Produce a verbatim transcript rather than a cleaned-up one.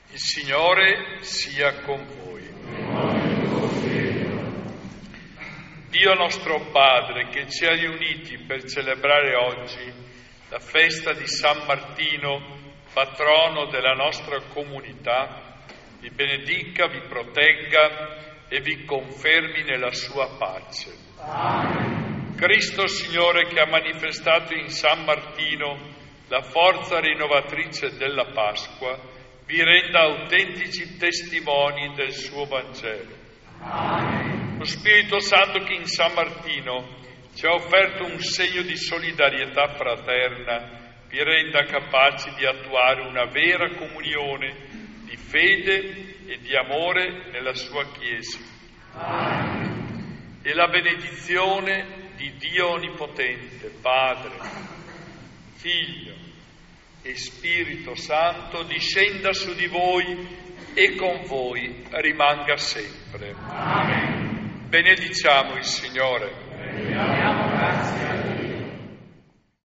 Il Signore sia con voi. Dio nostro Padre, che ci ha riuniti per celebrare oggi la festa di San Martino, patrono della nostra comunità, vi benedica, vi protegga e vi confermi nella sua pace. Amen. Cristo Signore, che ha manifestato in San Martino la forza rinnovatrice della Pasqua, vi renda autentici testimoni del suo Vangelo. Amen. Lo Spirito Santo che in San Martino ci ha offerto un segno di solidarietà fraterna, vi renda capaci di attuare una vera comunione di fede e di amore nella sua Chiesa. Amen. E la benedizione di Dio Onnipotente, Padre, Figlio e Spirito Santo discenda su di voi e con voi rimanga sempre. Amen. Benediciamo il Signore. Benediamo grazie a Dio.